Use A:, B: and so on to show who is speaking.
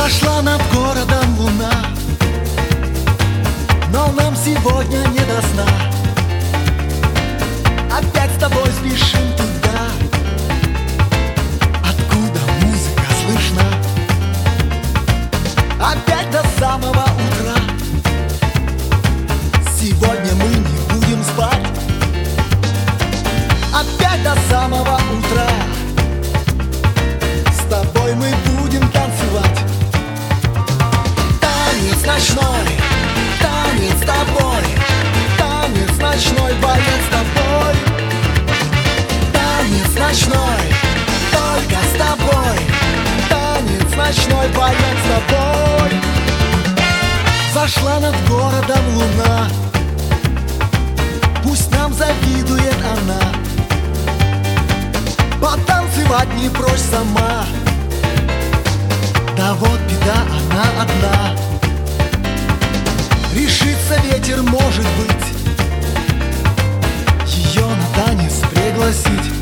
A: Зашла над городом луна, но нам сегодня не до сна. Опять с тобой спешим туда, откуда музыка слышна. Опять до самого утра, сегодня мы не будем спать. Опять до самого утра, с тобой мы будем танцевать. Танец ночной, танец с тобой, танец ночной, поет с тобой. Танец ночной, только с тобой, танец ночной, поет с тобой. Зашла над городом луна, пусть нам завидует она. Потанцевать не прочь сама, да вот беда, она одна. Решится ветер, может быть, ее на танец пригласить.